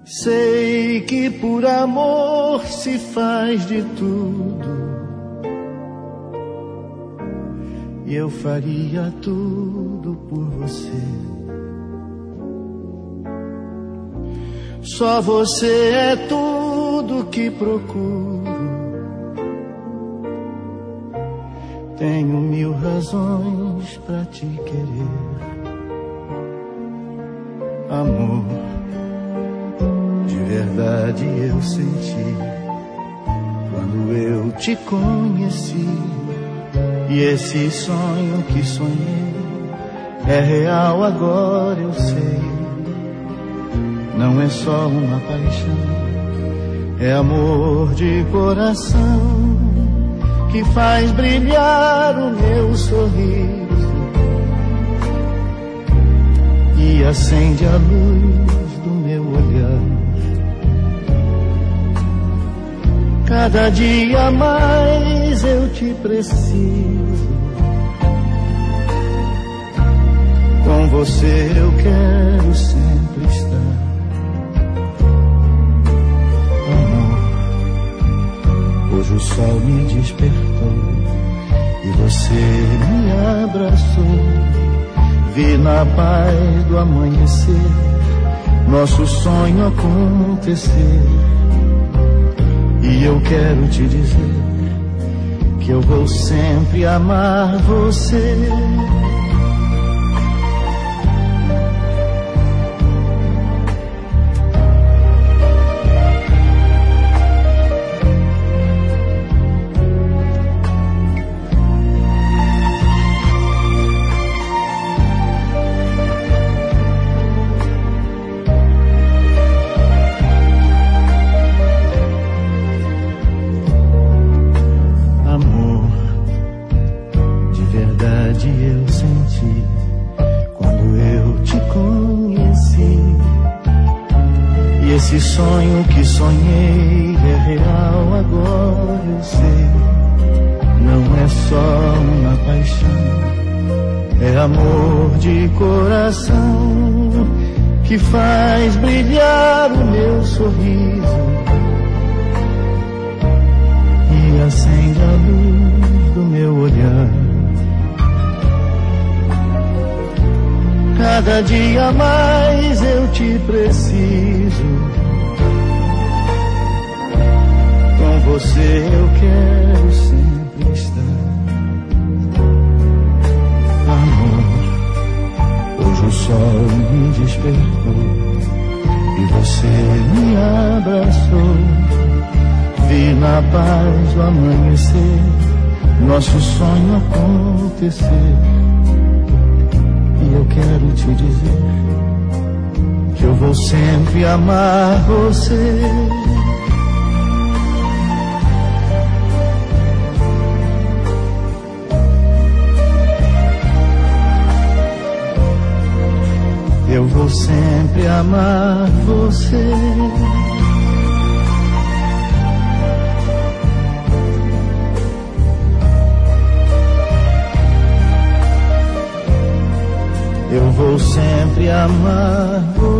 Sei que por amor se faz de tudo, e eu faria tudo por você. Só você é tudo que procuro. Tenho 1000 razões pra te querer. Amor, de verdade eu senti quando eu te conheci. E esse sonho que sonhei é real, agora eu sei. Não é só uma paixão, é amor de coração que faz brilhar o meu sorriso e acende a luz do meu olhar. Cada dia mais eu te preciso. Com você eu quero sempre estar. Amor, hoje o sol me despertou e você me abraçou. Vi na paz do amanhecer nosso sonho acontecer. E eu quero te dizer que eu vou sempre amar você. Esse sonho que sonhei é real, agora eu sei. Não é só uma paixão, é amor de coração que faz brilhar o meu sorriso e acende a luz do meu olhar. Cada dia mais eu te preciso. Com você eu quero sempre estar. Amor, hoje o sol me despertou e você me abraçou. Vi na paz do amanhecer nosso sonho acontecer. E eu quero te dizer que eu vou sempre amar você. Eu vou sempre amar você. Eu vou sempre amar você.